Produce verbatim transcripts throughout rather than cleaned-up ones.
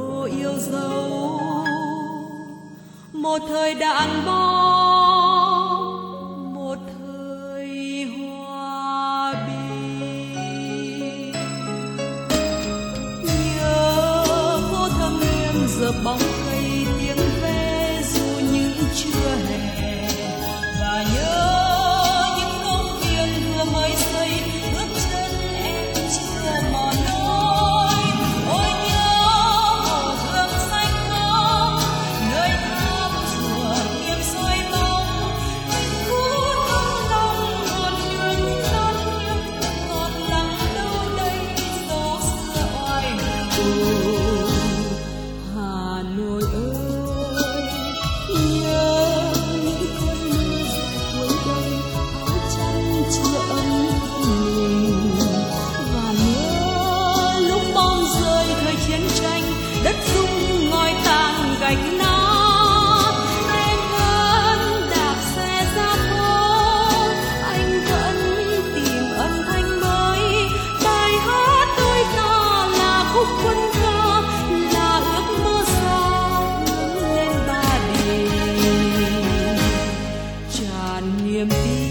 đô yêu dấu, một thời đạn bom, một thời hòa bình. Nhớ phố Thâm Nguyên giờ bóng cây tiếng ve dù những trưa hè, và nhớ những công viên vừa mới xây, bước chân em chưa mòn nỗi. Ôi nhớ hồ gươm xanh ngom, nơi tháp chùa tiêm soi bóng, tình cũ thăng long ngọn nhuyễn non nhung, còn lặng đâu đây dấu xưa oai hùng. Hà Nội ơi, nhớ những cơn mưa dài cuối đây, áo chăn chưa ấm mình, và nhớ lúc bom rơi thời chiến tranh, đất rung ngòi tàn gạch nát. Em vẫn đạp xe ra phố, anh vẫn tìm âm thanh mới. Bài hát đôi ta là khúc quân ca, là ước mơ xa ngẩng lên Ba Đình, tràn niềm tin.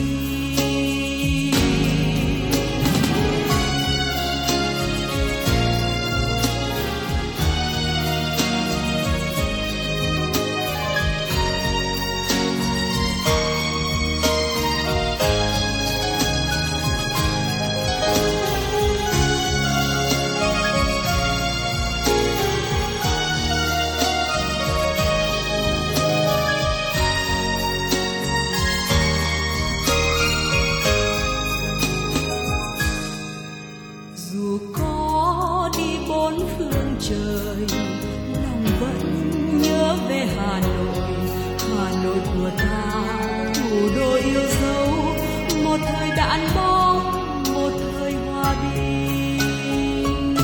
Dù có đi bốn phương trời, lòng vẫn nhớ về Hà Nội, Hà Nội của ta, thủ đô yêu dấu, một thời đạn bom, một thời hòa bình.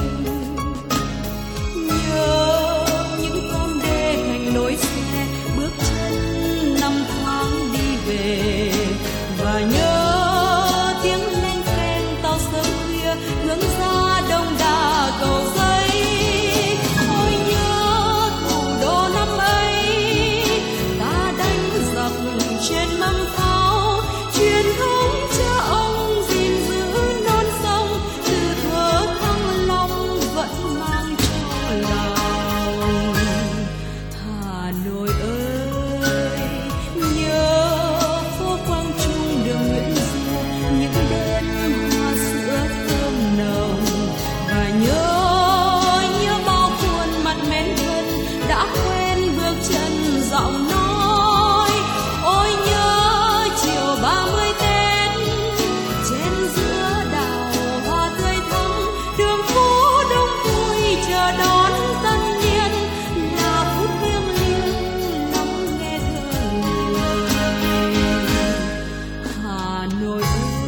Nhớ những con đê thành lối xe, bước chân năm tháng đi về, và nhớ tiếng lên khen tàu sớm khuya hướng ra Đông Đà Cầu Giấy. Ôi nhớ thủ đô năm ấy, ta đánh giặc trên mâm pháo, truyền thống cha ông gìn giữ non sông, từ thuở Thăng Long vẫn mang trong lòng. Hà Nội ơi, nhớ phố Quang Trung đường Nguyễn Du, những đêm hoa sữa thơm nồng, và nhớ nhớ bao khuôn mặt mến thân đã quen bước chân giọng nói. Ôi nhớ chiều ba mươi Tết, trên giữa đào hoa tươi thắm, đường phố đông vui chờ đón tân niên, là phút thiêng liêng lắng nghe thơ người. Hà Nội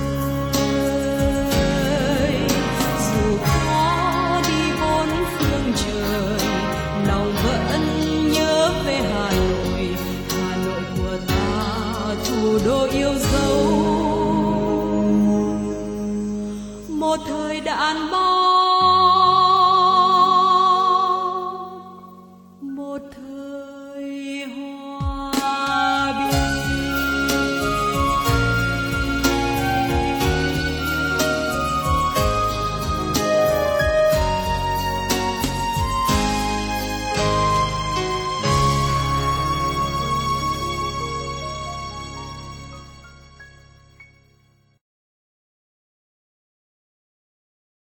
ơi, dù có đi bốn phương trời, lòng vẫn nhớ về Hà Nội, Hà Nội của ta, thủ đô yêu dấu, một thời đạn bom.